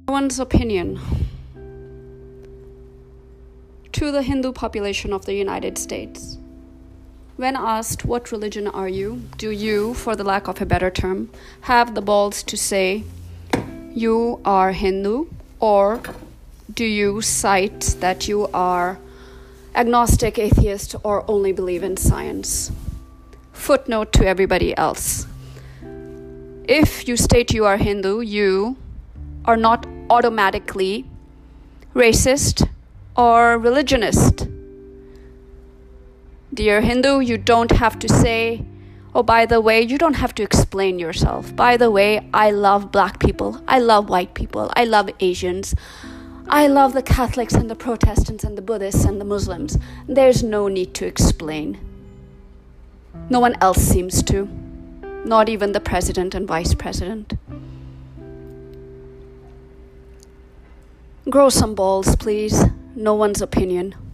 One's opinion. To the Hindu population of the United States. When asked, what religion are you? Do you, for the lack of a better term, have the balls to say you are Hindu? Or do you cite that you are agnostic, atheist, or only believe in science? Footnote to everybody else. If you state you are Hindu, you are not automatically racist or religionist. Dear Hindu, you don't have to say, oh, by the way, you don't have to explain yourself. By the way, I love black people. I love white people. I love Asians. I love the Catholics and the Protestants and the Buddhists and the Muslims. There's no need to explain. No one else seems to. Not even the president and vice president. Grow some balls, please. No one's opinion.